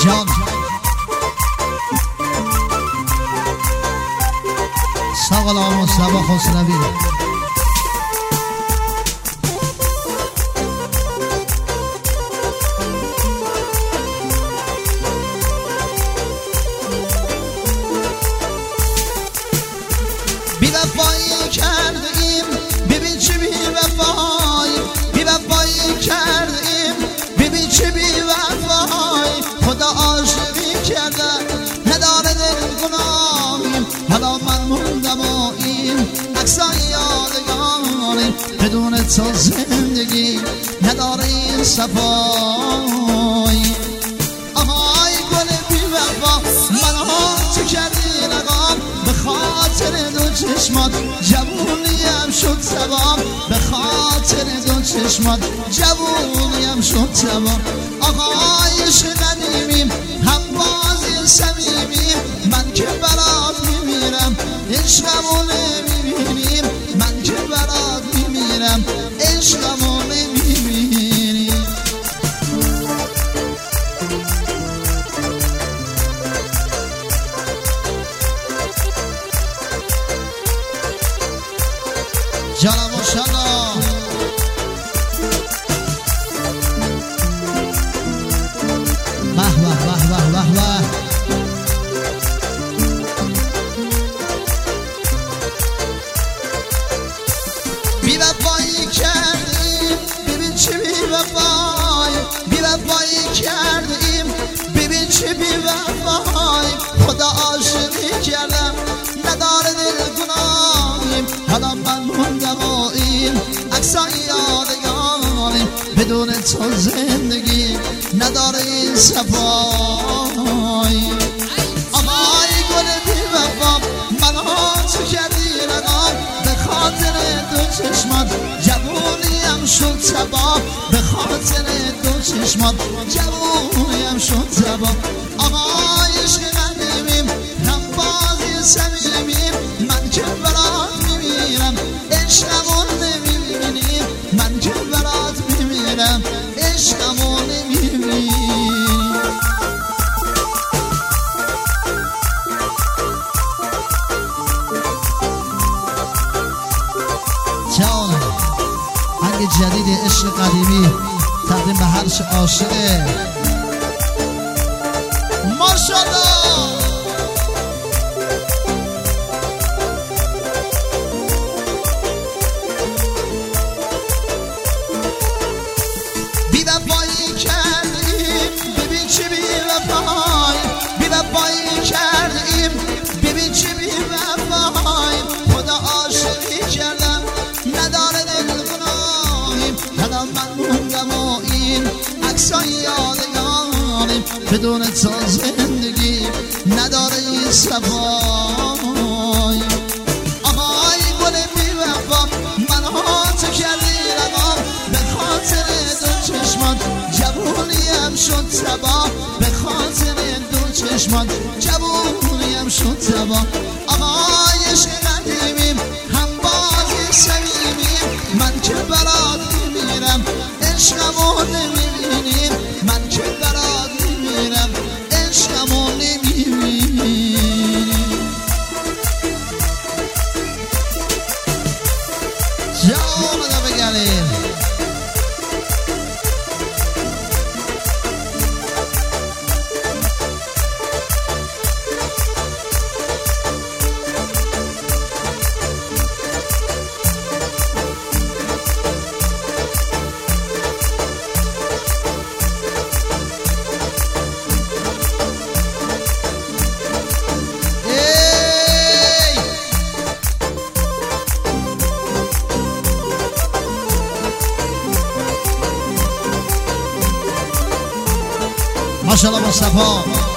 جان ساقلا مصطفی خسروی بی‌وفایی کردیم ببین چی بی‌وفایی بی‌وفایی کردیم ببین چی بی‌وفایی خدا عاشقی کرده نداره دل گناهیم حالا من موندم و این عکسای یادگاریم بدون تو زندگی نداره این صفایی آهای گل بی‌وفا منو تو کردی رقم به خاطر دو چشمات جوونیم شد تمام به خاطر دو چشمات جوونیم شد تمام آقای قدیمیم هم بازی صمیمیم من که برات میمیرم عشقمو نمیبینیم من که برات میمیرم عشقمو نمیبینیم جانم ماشاءالله به به به به به به بی‌وفایی کردیم ببین چی بی‌وفایی بی‌وفایی کردیم ببین چی بی‌وفایی خدا عاشقی کردم نداره دل گناهیم حالا من موندم و این عکسای یادگاریم بدون تو زندگی نداره این صفایی آقای گل بی‌وفا منو تو کردی رقم به خاطر دو چشمات جوونیم شد تبا به خاطر دو چشمات جوونیم شد تبا آقای عشق قدیمیم هم بازی صمیمیم من که برات میمیرم عشقمو نمیبینیم من که برات میمیرم عشقمو نمیبینیم جان هنگ جدید عشق قدیمی تقدیم به هر عاشقه ماشاءالله بی‌وفایی کردیم ببین چی بی‌وفایی بی‌وفایی کردیم ببین چی بی‌وفایی خدا عاشقی کردم نداره دل گناهیم حالا من موندم و این عکسای یادگاریم بدون تو زندگی نداره این صفایی آهای گل بی‌وفا منو تو کردی رقم به خاطر دو چشمات جوونیم شد تبا به خاطر دو چشمات جوونیم شد تبا آقای عشق قدیمیم هم بازی صمیمیم من که برات میمیرم عشقمو نمیبینیم من که برات میمیرم عشقمو نمیبینیم جان رو بگریم ماشاءالله مصطفی